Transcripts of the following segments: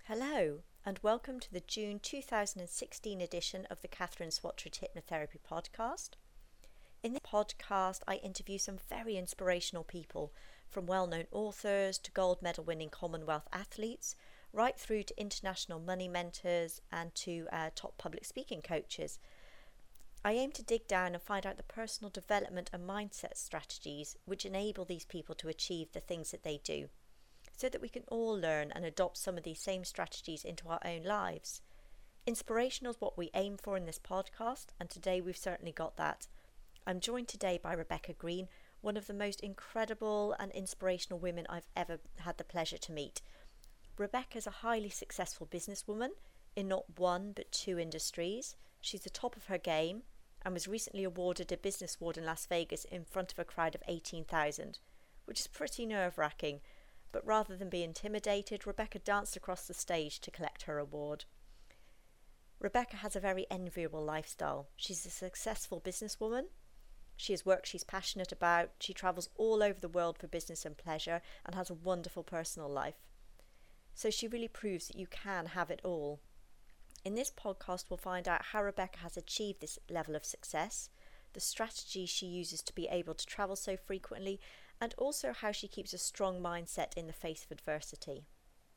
Hello, and welcome to the June 2016 edition of the Catherine Swatridge Hypnotherapy Podcast. In this podcast, I interview some very inspirational people, from well-known authors to gold medal winning Commonwealth athletes, right through to international money mentors and to top public speaking coaches. I aim to dig down and find out the personal development and mindset strategies which enable these people to achieve the things that they do, so that we can all learn and adopt some of these same strategies into our own lives. Inspirational is what we aim for in this podcast, and today we've certainly got that. I'm joined today by Rebecca Green, one of the most incredible and inspirational women I've ever had the pleasure to meet. Rebecca is a highly successful businesswoman in not one but two industries. She's the top of her game and was recently awarded a business award in Las Vegas in front of a crowd of 18,000, which is pretty nerve-wracking. But rather than be intimidated, Rebecca danced across the stage to collect her award. Rebecca has a very enviable lifestyle. She's a successful businesswoman. She has work she's passionate about. She travels all over the world for business and pleasure and has a wonderful personal life. So she really proves that you can have it all. In this podcast, we'll find out how Rebecca has achieved this level of success, the strategies she uses to be able to travel so frequently, and also how she keeps a strong mindset in the face of adversity.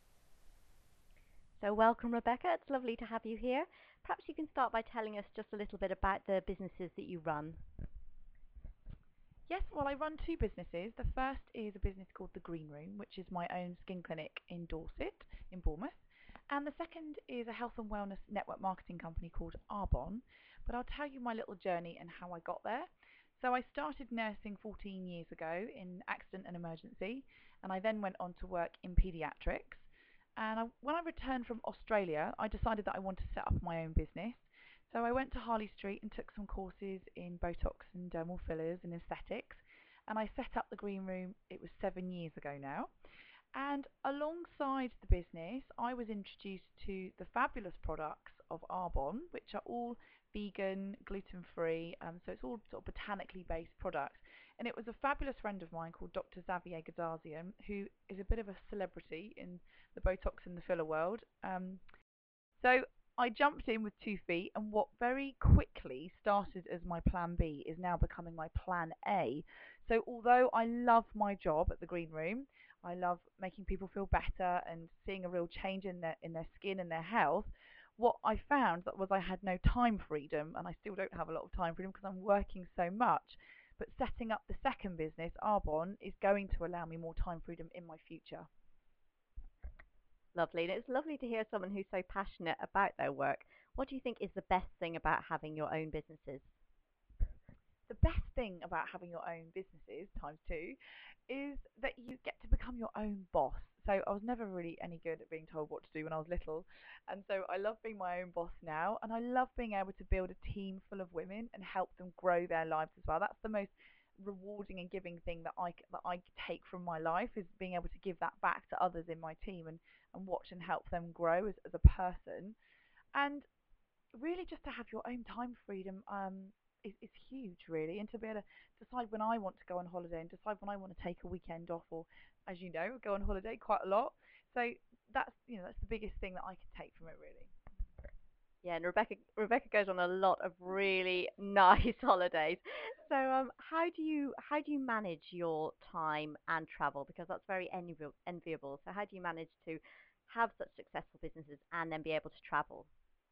So welcome, Rebecca. It's lovely to have you here. Perhaps you can start by telling us just a little bit about the businesses that you run. Yes, well, I run two businesses. The first is a business called The Green Room, which is my own skin clinic in Dorset, in Bournemouth. And the second is a health and wellness network marketing company called Arbonne. But I'll tell you my little journey and how I got there. So I started nursing 14 years ago in accident and emergency, and I then went on to work in paediatrics. And when I returned from Australia, I decided that I wanted to set up my own business. So I went to Harley Street and took some courses in Botox and dermal fillers and aesthetics, and I set up the Green Room. It was 7 years ago now. And alongside the business, I was introduced to the fabulous products of Arbonne, which are all vegan, gluten-free, so it's all sort of botanically based products. And it was a fabulous friend of mine called Dr. Xavier Gadasian, who is a bit of a celebrity in the Botox and the filler world. So I jumped in with 2 feet, and what very quickly started as my plan B is now becoming my plan A. So although I love my job at the Green Room, I love making people feel better and seeing a real change in their skin and their health. What I found that was I had no time freedom, and I still don't have a lot of time freedom because I'm working so much. But setting up the second business, Arbonne, is going to allow me more time freedom in my future. Lovely. And it's lovely to hear someone who's so passionate about their work. What do you think is the best thing about having your own businesses? The best thing about having your own businesses times two is that you get to become your own boss. So I was never really any good at being told what to do when I was little, and so I love being my own boss now, and I love being able to build a team full of women and help them grow their lives as well. That's the most rewarding and giving thing that I take from my life, is being able to give that back to others in my team, and watch and help them grow as a person. And really just to have your own time freedom is huge, really, and to be able to decide when I want to go on holiday and decide when I want to take a weekend off, or, as you know, go on holiday quite a lot. So that's the biggest thing that I can take from it, really. Yeah, and Rebecca goes on a lot of really nice holidays. So how do you manage your time and travel? Because that's very enviable. So how do you manage to have such successful businesses and then be able to travel?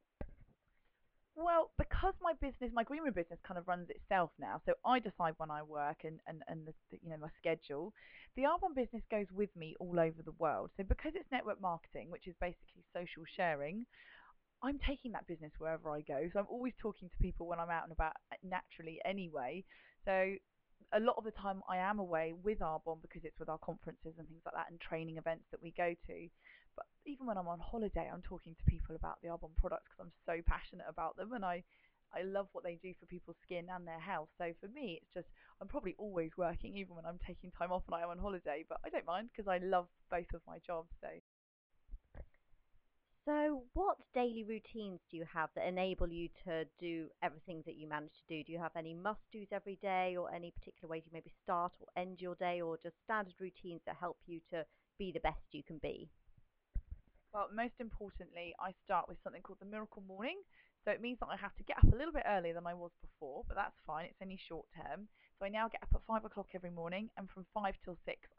Well, because my green room business kind of runs itself now, so I decide when I work and my schedule. The Arbonne business goes with me all over the world. So because it's network marketing, which is basically social sharing, I'm taking that business wherever I go. So I'm always talking to people when I'm out and about naturally anyway. So a lot of the time I am away with Arbonne because it's with our conferences and things like that and training events that we go to. But even when I'm on holiday, I'm talking to people about the Arbonne products because I'm so passionate about them, and I love what they do for people's skin and their health. So for me, it's just I'm probably always working even when I'm taking time off and I am on holiday, but I don't mind because I love both of my jobs. So So, what daily routines do you have that enable you to do everything that you manage to do? Do you have any must-dos every day, or any particular ways you maybe start or end your day, or just standard routines that help you to be the best you can be? Well, most importantly, I start with something called the Miracle Morning. So it means that I have to get up a little bit earlier than I was before, but that's fine. It's only short term. So I now get up at 5 o'clock every morning, and from 5 till 6,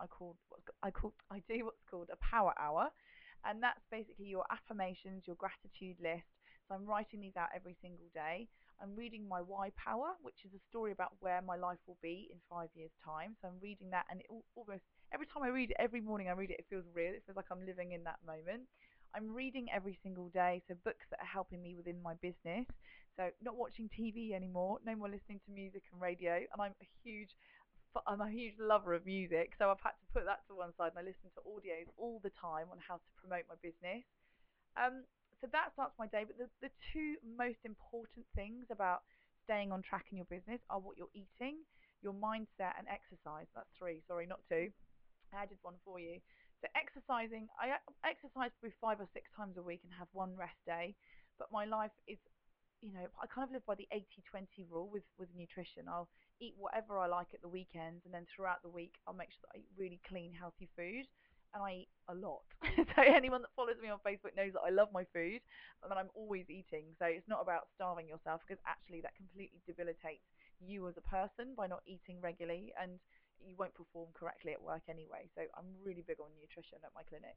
I do what's called a power hour, and that's basically your affirmations, your gratitude list. So I'm writing these out every single day. I'm reading my why power, which is a story about where my life will be in 5 years' time. So I'm reading that, and almost every time I read it, every morning I read it, it feels real. It feels like I'm living in that moment. I'm reading every single day, so books that are helping me within my business. So not watching TV anymore, no more listening to music and radio. And I'm a huge lover of music, so I've had to put that to one side, and I listen to audios all the time on how to promote my business. Um, so that starts my day. But the two most important things about staying on track in your business are what you're eating, your mindset, and exercise. That's three, sorry, not two. I added one for you. So exercising, I exercise probably 5 or 6 times a week and have one rest day. But my life is, I kind of live by the 80-20 rule with nutrition. I'll eat whatever I like at the weekends, and then throughout the week, I'll make sure that I eat really clean, healthy food. And I eat a lot. So anyone that follows me on Facebook knows that I love my food and that I'm always eating. So it's not about starving yourself, because actually that completely debilitates you as a person by not eating regularly, and you won't perform correctly at work anyway. So I'm really big on nutrition at my clinic.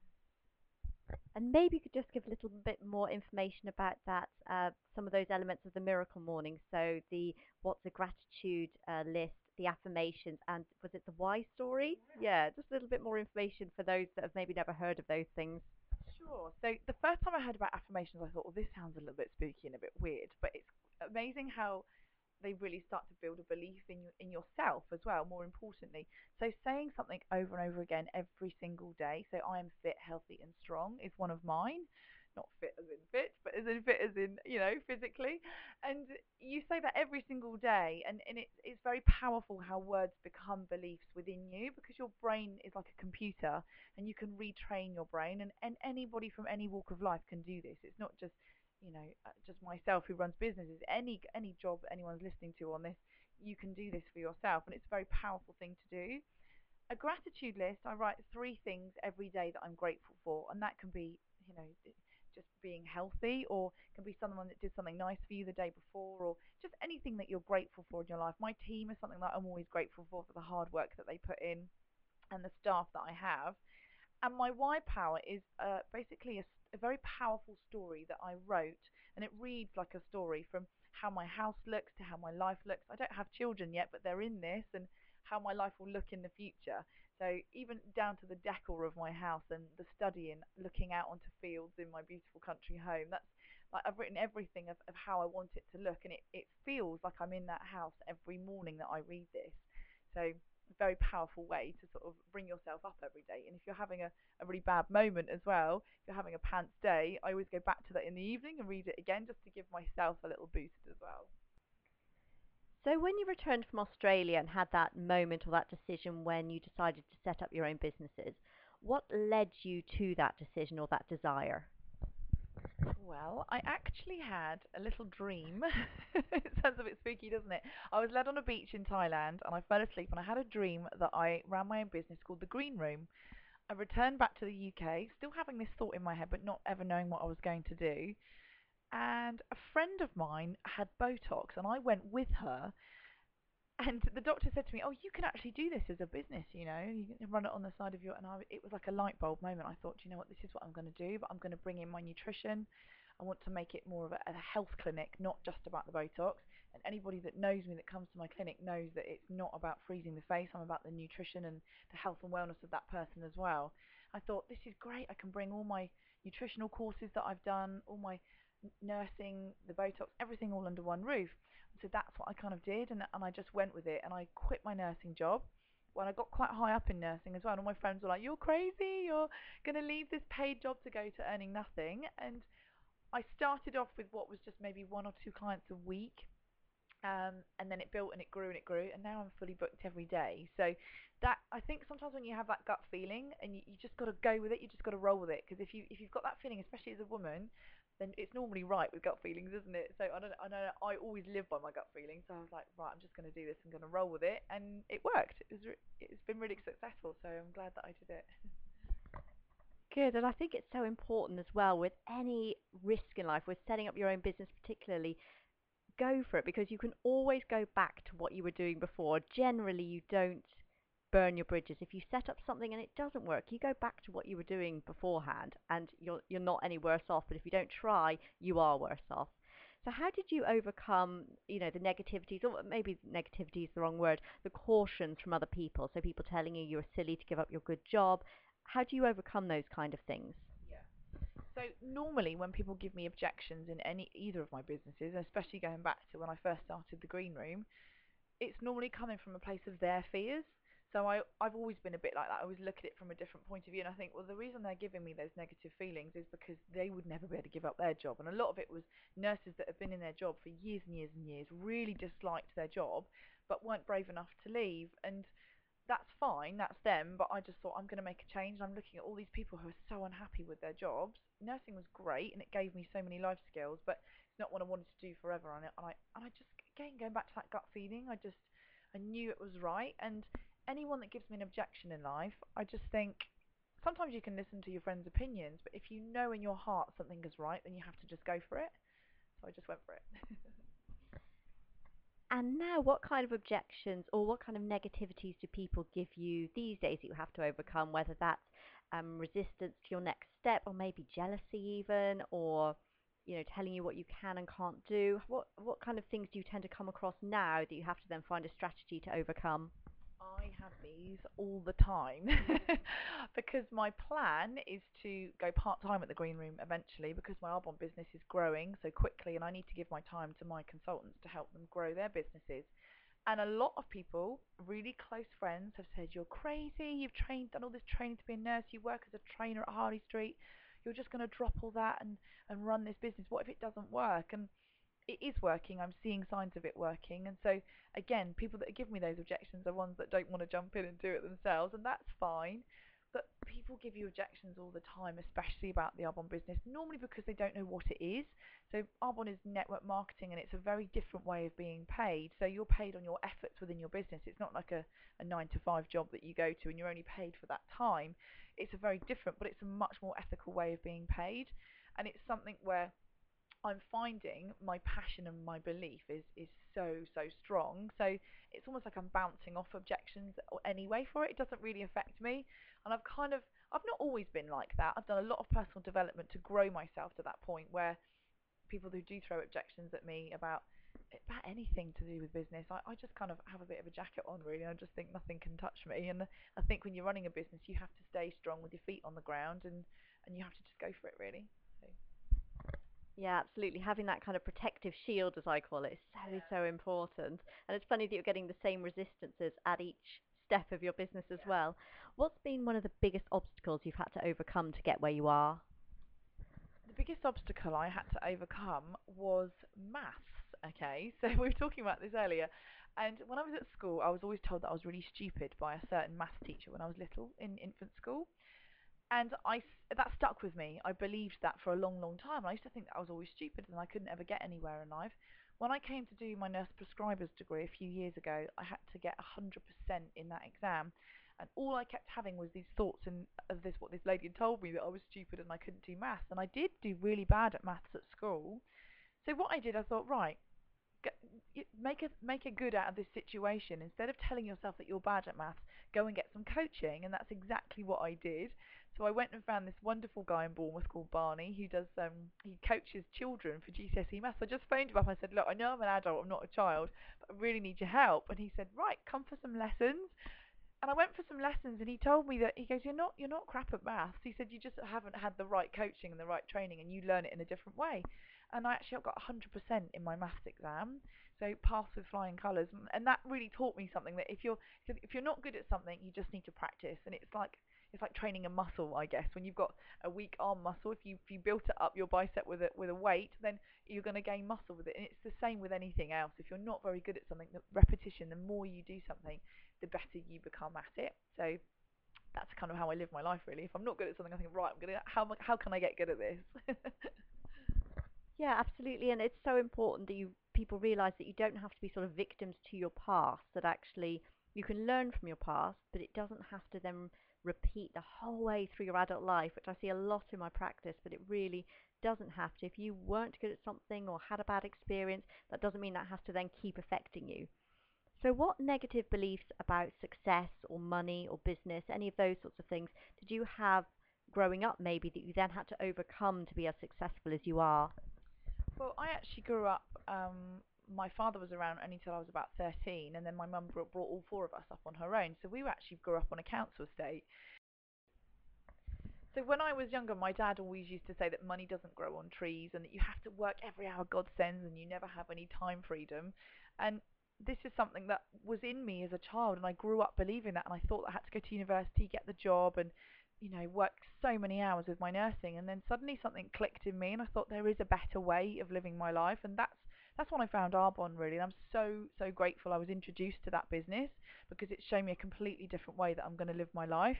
And maybe you could just give a little bit more information about that, some of those elements of the Miracle Morning. So the what's a gratitude list, the affirmations, and was it the why story? Yeah, just a little bit more information for those that have maybe never heard of those things. Sure. So the first time I heard about affirmations, I thought, well, this sounds a little bit spooky and a bit weird, but it's amazing how they really start to build a belief in yourself as well, more importantly. So saying something over and over again every single day. So I am fit, healthy, and strong is one of mine. Not fit as in fit, but as in fit as in, physically. And you say that every single day, and it's very powerful how words become beliefs within you, because your brain is like a computer, and you can retrain your brain, and anybody from any walk of life can do this. It's not just myself who runs businesses. Any job that anyone's listening to on this, you can do this for yourself, and it's a very powerful thing to do. A gratitude list, I write 3 things every day that I'm grateful for, and that can be, just being healthy, or can be someone that did something nice for you the day before, or just anything that you're grateful for in your life. My team is something that I'm always grateful for the hard work that they put in, and the staff that I have. And my why power is basically a very powerful story that I wrote, and it reads like a story, from how my house looks to how my life looks. I don't have children yet, but they're in this, and how my life will look in the future. So even down to the decor of my house and the studying, looking out onto fields in my beautiful country home. That's like, I've written everything of how I want it to look, and it feels like I'm in that house every morning that I read this. So very powerful way to sort of bring yourself up every day. And if you're having a really bad moment as well, if you're having a pants day, I always go back to that in the evening and read it again, just to give myself a little boost as well. So when you returned from Australia and had that moment or that decision when you decided to set up your own businesses, what led you to that decision or that desire? Well, I actually had a little dream. It sounds a bit spooky, doesn't it? I was led on a beach in Thailand, and I fell asleep, and I had a dream that I ran my own business called The Green Room. I returned back to the UK, still having this thought in my head, but not ever knowing what I was going to do. And a friend of mine had Botox, and I went with her. And the doctor said to me, "Oh, you can actually do this as a business. You can run it on the side of your." And it was like a light bulb moment. I thought, you know what, this is what I'm going to do. But I'm going to bring in my nutrition. I want to make it more of a health clinic, not just about the Botox. And anybody that knows me, that comes to my clinic, knows that it's not about freezing the face. I'm about the nutrition and the health and wellness of that person as well. I thought, this is great. I can bring all my nutritional courses that I've done, all my nursing, the Botox, everything all under one roof. So that's what I kind of did, and I just went with it, and I quit my nursing job when I got quite high up in nursing as well. And all my friends were like, "You're crazy, you're going to leave this paid job to go to earning nothing." And I started off with what was just maybe 1 or 2 clients a week, and then it built and it grew and it grew, and now I'm fully booked every day. So that, I think sometimes when you have that gut feeling, and you just got to go with it, you just got to roll with it, because if you've got that feeling, especially as a woman, then it's normally right with gut feelings, isn't it? So I always live by my gut feeling. So I was like, right, I'm just going to do this. I'm going to roll with it, and it worked. It's been really successful. So I'm glad that I did it. Good. And I think it's so important as well with any risk in life, with setting up your own business particularly, go for it because you can always go back to what you were doing before. Generally, you don't burn your bridges. If you set up something and it doesn't work, you go back to what you were doing beforehand and you're not any worse off. But if you don't try, you are worse off. So how did you overcome, the negativities, or maybe negativity is the wrong word, the cautions from other people? So people telling you you're silly to give up your good job. How do you overcome those kind of things? Yeah. So normally when people give me objections in either of my businesses, especially going back to when I first started the Green Room, it's normally coming from a place of their fears. So I've always been a bit like that. I always look at it from a different point of view, and I think, well, the reason they're giving me those negative feelings is because they would never be able to give up their job. And a lot of it was nurses that have been in their job for years and years and years, really disliked their job, but weren't brave enough to leave. And that's fine, that's them, but I just thought I'm going to make a change. I'm looking at all these people who are so unhappy with their jobs. Nursing was great and it gave me so many life skills, but it's not what I wanted to do forever on it. And I just, again, going back to that gut feeling, I knew it was right. And anyone that gives me an objection in life, I just think sometimes you can listen to your friends' opinions, but if you know in your heart something is right, then you have to just go for it. So I just went for it. And now, what kind of objections or what kind of negativities do people give you these days that you have to overcome? Whether that's resistance to your next step, or maybe jealousy, even, or telling you what you can and can't do. What kind of things do you tend to come across now that you have to then find a strategy to overcome? I have these all the time because my plan is to go part time at the Green Room eventually because my Arbonne business is growing so quickly and I need to give my time to my consultants to help them grow their businesses. And a lot of people, really close friends, have said, "You're crazy, done all this training to be a nurse, you work as a trainer at Harley Street, you're just going to drop all that and run this business. What if it doesn't work?" And it is working. I'm seeing signs of it working. And so, again, people that give me those objections are ones that don't want to jump in and do it themselves, and that's fine. But people give you objections all the time, especially about the Arbonne business, normally because they don't know what it is. So Arbonne is network marketing, and it's a very different way of being paid. So you're paid on your efforts within your business. It's not like a 9 to 5 job that you go to and you're only paid for that time. It's a very different, but it's a much more ethical way of being paid. And it's something where I'm finding my passion and my belief is so strong. So it's almost like I'm bouncing off objections anyway for it. It doesn't really affect me. And I've not always been like that. I've done a lot of personal development to grow myself to that point where people who do throw objections at me about anything to do with business, I just kind of have a bit of a jacket on really. I just think nothing can touch me. And I think when you're running a business, you have to stay strong with your feet on the ground and you have to just go for it really. So. Yeah, absolutely. Having that kind of protective shield, as I call it, is so important. And it's funny that you're getting the same resistances at each step of your business as well. What's been one of the biggest obstacles you've had to overcome to get where you are? The biggest obstacle I had to overcome was maths. Okay, so we were talking about this earlier, and when I was at school, I was always told that I was really stupid by a certain maths teacher when I was little in infant school, and that stuck with me. I believed that for a long time. I used to think that I was always stupid and I couldn't ever get anywhere in life. When I came to do my nurse prescriber's degree a few years ago, I had to get 100% in that exam, and all I kept having was these thoughts and of this what this lady had told me, that I was stupid and I couldn't do maths, and I did do really bad at maths at school. So what I did, I thought, right, make a good out of this situation. Instead of telling yourself that you're bad at maths, go and get some coaching, and that's exactly what I did. So I went and found this wonderful guy in Bournemouth called Barney, who does he coaches children for GCSE maths. So I just phoned him up and I said, "Look, I know I'm an adult, I'm not a child, but I really need your help." And he said, "Right, come for some lessons." And I went for some lessons, and he told me that, he goes, "You're not crap at maths." He said, "You just haven't had the right coaching and the right training, and you learn it in a different way." And I actually got 100% in my maths exam, so passed with flying colours. And that really taught me something, that if you're not good at something, you just need to practice. And it's like training a muscle, I guess. When you've got a weak arm muscle, if you built it up your bicep with a weight, then you're going to gain muscle with it. And it's the same with anything else. If you're not very good at something, the repetition, the more you do something, the better you become at it. So that's kind of how I live my life really. If I'm not good at something, I think, right, how can I get good at this? Yeah, absolutely. And it's so important that people realize that you don't have to be sort of victims to your past, that actually you can learn from your past, but it doesn't have to then repeat the whole way through your adult life, which I see a lot in my practice, but it really doesn't have to. If you weren't good at something or had a bad experience, that doesn't mean that has to then keep affecting you. So, what negative beliefs about success or money or business, any of those sorts of things, did you have growing up maybe that you then had to overcome to be as successful as you are? Well, I actually grew up. My father was around only till I was about 13, and then my mum brought all four of us up on her own. So we actually grew up on a council estate. So when I was younger, my dad always used to say that money doesn't grow on trees and that you have to work every hour God sends and you never have any time freedom. And this is something that was in me as a child, and I grew up believing that, and I thought I had to go to university, get the job, and work so many hours with my nursing. And then suddenly something clicked in me, and I thought there is a better way of living my life, and that's when I found Arbonne really. And I'm so grateful I was introduced to that business, because it's shown me a completely different way that I'm going to live my life.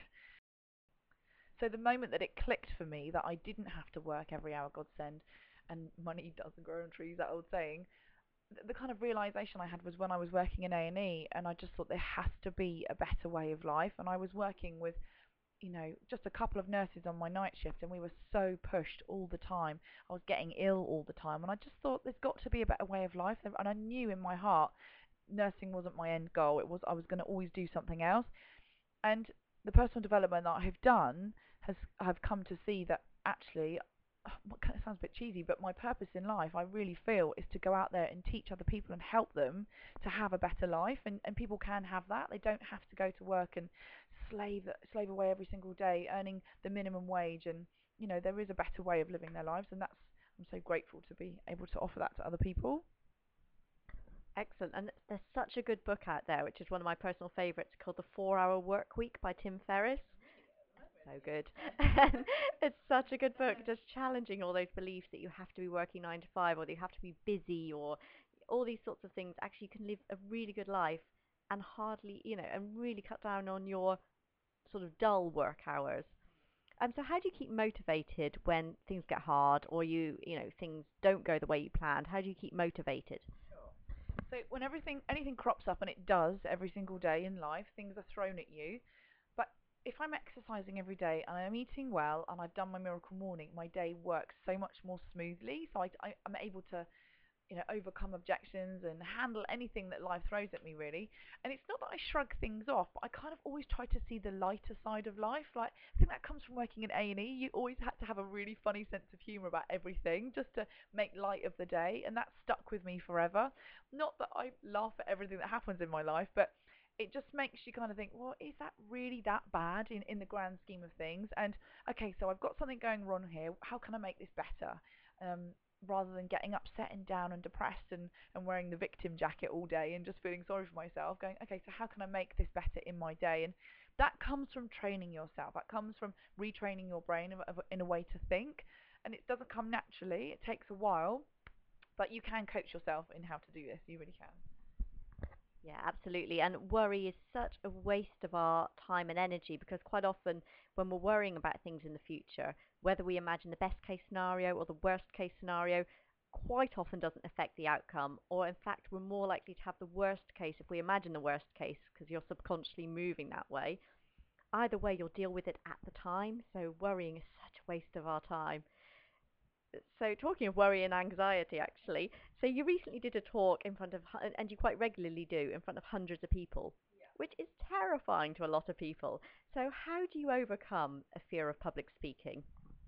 So the moment that it clicked for me that I didn't have to work every hour God send, and money doesn't grow on trees, that old saying, the kind of realization I had was when I was working in A&E, and I just thought there has to be a better way of life. And I was working with, just a couple of nurses on my night shift, and we were so pushed all the time. I was getting ill all the time, and I just thought there's got to be a better way of life. And I knew in my heart nursing wasn't my end goal. It was, I was going to always do something else. And the personal development that I've done I've come to see that actually, it sounds a bit cheesy, but my purpose in life, I really feel, is to go out there and teach other people and help them to have a better life. And people can have that. They don't have to go to work and slave away every single day earning the minimum wage. And there is a better way of living their lives, and I'm so grateful to be able to offer that to other people. Excellent. And there's such a good book out there, which is one of my personal favorites, called The 4 Hour Work Week by Tim Ferriss. So good. It's such a good book, just challenging all those beliefs that you have to be working 9 to 5, or that you have to be busy, or all these sorts of things. Actually, you can live a really good life and hardly, and really cut down on your sort of dull work hours. So how do you keep motivated when things get hard, or things don't go the way you planned? How do you keep motivated? So when anything crops up, and it does every single day in life, things are thrown at you. But if I'm exercising every day and I'm eating well and I've done my miracle morning, my day works so much more smoothly. So I'm able to overcome objections and handle anything that life throws at me, really. And it's not that I shrug things off, but I kind of always try to see the lighter side of life. Like, I think that comes from working in A&E. You always had to have a really funny sense of humour about everything, just to make light of the day, and that stuck with me forever. Not that I laugh at everything that happens in my life, but it just makes you kind of think, well, is that really that bad in the grand scheme of things? And okay, so I've got something going wrong here. How can I make this better? Rather than getting upset and down and depressed, and wearing the victim jacket all day and just feeling sorry for myself, going, okay, so how can I make this better in my day? And that comes from training yourself. That comes from retraining your brain in a way to think. And it doesn't come naturally. It takes a while, but you can coach yourself in how to do this. You really can. Yeah, absolutely. And worry is such a waste of our time and energy, because quite often when we're worrying about things in the future, whether we imagine the best case scenario or the worst case scenario, quite often doesn't affect the outcome. Or in fact, we're more likely to have the worst case if we imagine the worst case, because you're subconsciously moving that way. Either way, you'll deal with it at the time. So worrying is such a waste of our time. So talking of worry and anxiety, actually, so you recently did a talk in front of, and you quite regularly do, in front of hundreds of people, which is terrifying to a lot of people. So how do you overcome a fear of public speaking?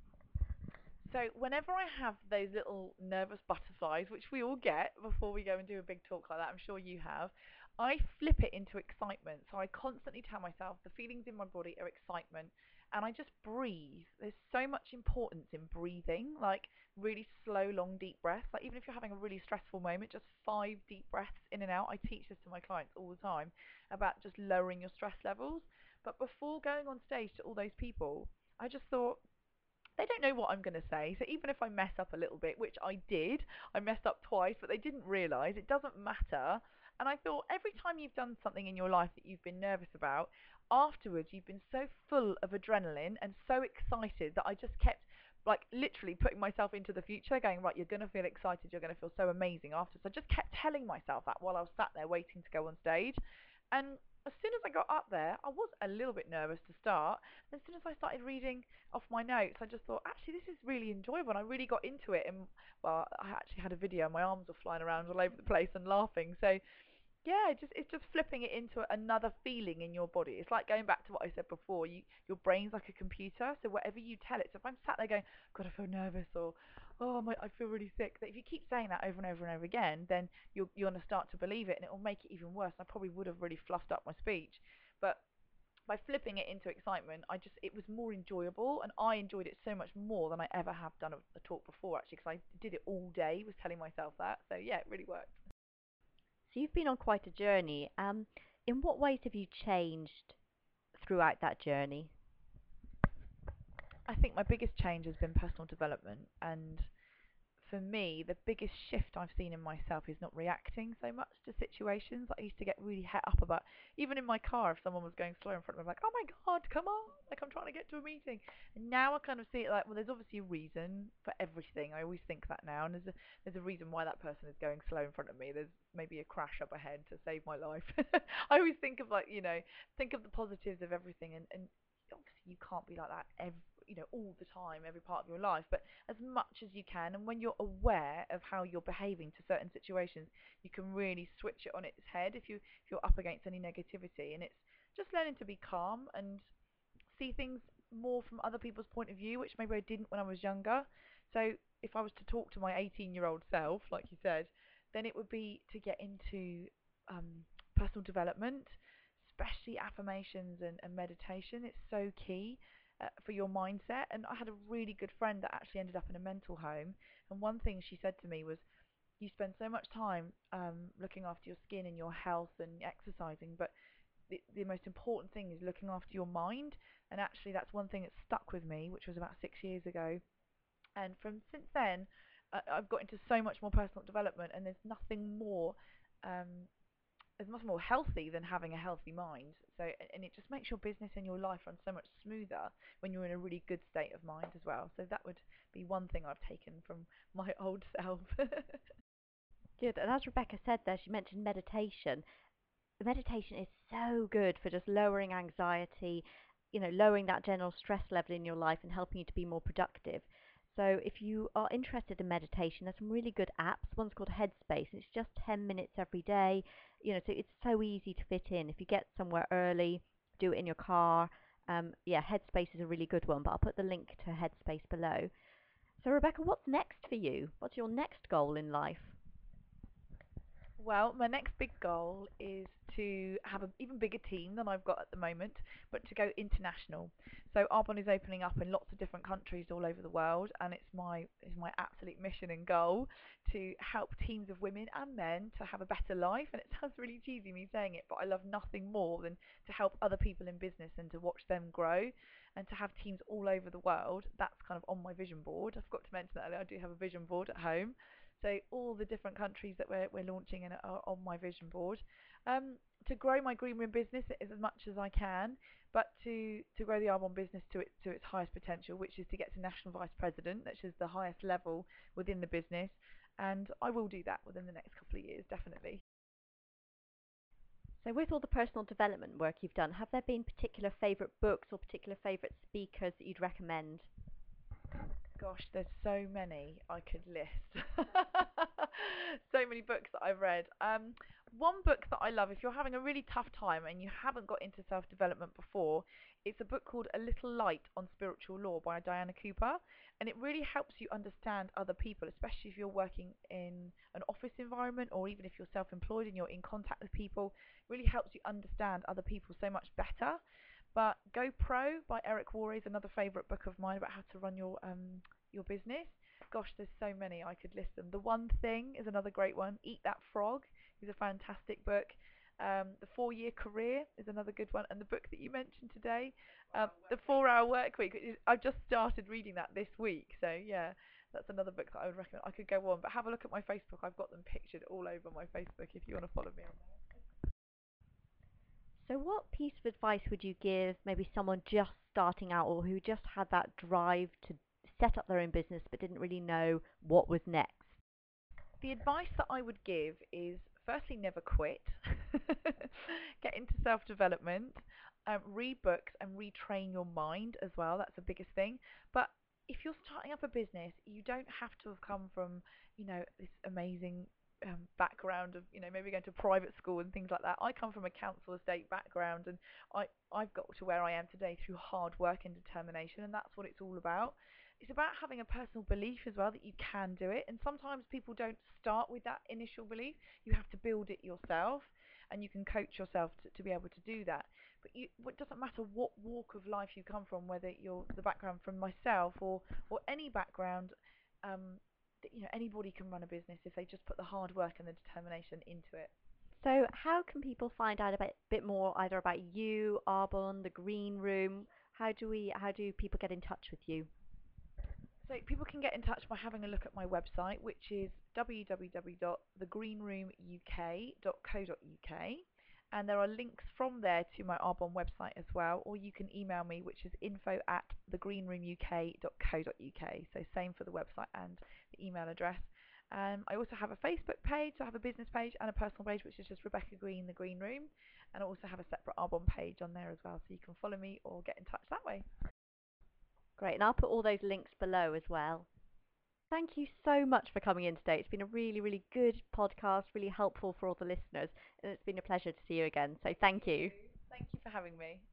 So whenever I have those little nervous butterflies, which we all get before we go and do a big talk like that, I'm sure you have, I flip it into excitement. So I constantly tell myself the feelings in my body are excitement, and I just breathe. There's so much importance in breathing, like really slow, long, deep breaths. Like even if you're having a really stressful moment, just 5 deep breaths in and out. I teach this to my clients all the time about just lowering your stress levels. But before going on stage to all those people, I just thought, they don't know what I'm going to say. So even if I mess up a little bit, which I did, I messed up twice, but they didn't realise, it doesn't matter. And I thought, every time you've done something in your life that you've been nervous about, afterwards you've been so full of adrenaline and so excited that I just kept, like, literally putting myself into the future, going, right, you're going to feel excited, you're going to feel so amazing after. So I just kept telling myself that while I was sat there waiting to go on stage. And as soon as I got up there, I was a little bit nervous to start. And as soon as I started reading off my notes, I just thought, actually, this is really enjoyable. And I really got into it. And well, I actually had a video. My arms were flying around all over the place and laughing. So yeah, it's just flipping it into another feeling in your body. It's like going back to what I said before. Your brain's like a computer, so whatever you tell it. So if I'm sat there going, God, I feel nervous, or I feel really sick. That if you keep saying that over and over and over again, then you're gonna start to believe it, and it will make it even worse. I probably would have really fluffed up my speech, but by flipping it into excitement, it was more enjoyable, and I enjoyed it so much more than I ever have done a talk before, actually, because I did it all day, was telling myself that. So yeah, it really worked. So you've been on quite a journey. In what ways have you changed throughout that journey? I think my biggest change has been personal development, and for me, the biggest shift I've seen in myself is not reacting so much to situations. I used to get really het up about, even in my car, if someone was going slow in front of me, I'm like, oh my God, come on, like I'm trying to get to a meeting. And now I kind of see it like, well, there's obviously a reason for everything. I always think that now, and there's a reason why that person is going slow in front of me. There's maybe a crash up ahead to save my life. I always think of like, think of the positives of everything, and obviously you can't be like that all the time, every part of your life, but as much as you can. And when you're aware of how you're behaving to certain situations, you can really switch it on its head if you're up against any negativity. And it's just learning to be calm and see things more from other people's point of view, which maybe I didn't when I was younger. So if I was to talk to my 18-year-old self, like you said, then it would be to get into personal development, especially affirmations and meditation. It's so key for your mindset. And I had a really good friend that actually ended up in a mental home. And one thing she said to me was, you spend so much time looking after your skin and your health and exercising, but the most important thing is looking after your mind. And actually, that's one thing that stuck with me, which was about 6 years ago. And from since then, I've got into so much more personal development, and nothing more um, there's much more healthy than having a healthy mind. So, and it just makes your business and your life run so much smoother when you're in a really good state of mind as well. So that would be one thing I've taken from my old self. Good. And as Rebecca said there, she mentioned meditation. Meditation is so good for just lowering anxiety, lowering that general stress level in your life and helping you to be more productive. So if you are interested in meditation, there's some really good apps. One's called Headspace, and it's just 10 minutes every day. So it's so easy to fit in. If you get somewhere early, do it in your car. Yeah, Headspace is a really good one, but I'll put the link to Headspace below. So Rebecca, what's next for you? What's your next goal in life? Well, my next big goal is to have an even bigger team than I've got at the moment, but to go international. So Arbonne is opening up in lots of different countries all over the world, and it's my absolute mission and goal to help teams of women and men to have a better life. And it sounds really cheesy me saying it, but I love nothing more than to help other people in business and to watch them grow, and to have teams all over the world. That's kind of on my vision board. I forgot to mention that earlier. I do have a vision board at home, so all the different countries that we're launching and are on my vision board. To grow my green room business as much as I can, but to grow the Arbonne business to its highest potential, which is to get to national vice president, which is the highest level within the business. And I will do that within the next couple of years, definitely. So, with all the personal development work you've done, have there been particular favourite books or particular favourite speakers that you'd recommend? Gosh, there's so many I could list. So many books that I've read. One book that I love, if you're having a really tough time and you haven't got into self development before, it's a book called A Little Light on Spiritual Law by Diana Cooper. And it really helps you understand other people, especially if you're working in an office environment, or even if you're self employed and you're in contact with people. It really helps you understand other people so much better. But Go Pro by Eric Worre is another favourite book of mine about how to run your business. Gosh, there's so many I could list them. The One Thing is another great one. Eat That Frog is a fantastic book. The 4 Year Career is another good one, and the book that you mentioned today, The 4 Hour Work Week. I've just started reading that this week, so yeah, that's another book that I would recommend. I could go on, but have a look at my Facebook. I've got them pictured all over my Facebook if you want to follow me on there. So, what piece of advice would you give maybe someone just starting out or who just had that drive to set up their own business but didn't really know what was next? The advice that I would give is, firstly, never quit. Get into self-development, read books and retrain your mind as well. That's the biggest thing. But if you're starting up a business, you don't have to have come from, this amazing background of, maybe going to private school and things like that. I come from a council estate background, and I've got to where I am today through hard work and determination, and that's what it's all about. It's about having a personal belief as well that you can do it. And sometimes people don't start with that initial belief. You have to build it yourself, and you can coach yourself to be able to do that. But it doesn't matter what walk of life you come from, whether you're the background from myself or any background. Anybody can run a business if they just put the hard work and the determination into it. So, how can people find out a bit more either about you, Arbonne, the Green Room? How do people get in touch with you? So people can get in touch by having a look at my website, which is www.thegreenroomuk.co.uk, and there are links from there to my Arbonne website as well, or you can email me, which is info@thegreenroomuk.co.uk. So same for the website and the email address. I also have a Facebook page, so I have a business page and a personal page, which is just Rebecca Green, The Green Room, and I also have a separate Arbonne page on there as well, so you can follow me or get in touch that way. Great, and I'll put all those links below as well. Thank you so much for coming in today. It's been a really, really good podcast, really helpful for all the listeners, and it's been a pleasure to see you again. So thank you. Thank you for having me.